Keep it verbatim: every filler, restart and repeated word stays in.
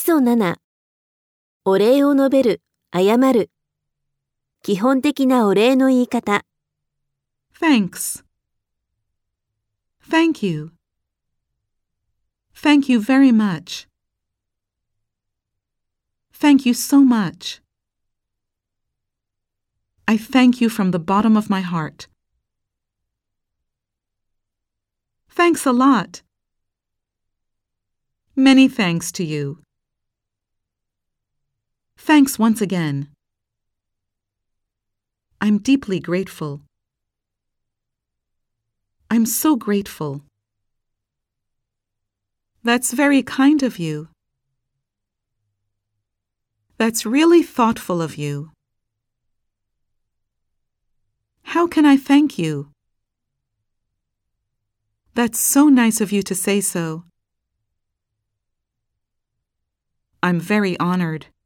素なな、お礼を述べる、謝る。基本的なお礼の言い方。 Thanks. Thank you. Thank you very much. Thank you so much. I thank you from the bottom of my heart. Thanks a lot. Many thanks to you. Thanks once again. I'm deeply grateful. I'm so grateful. That's very kind of you. That's really thoughtful of you. How can I thank you? That's so nice of you to say so. I'm very honored.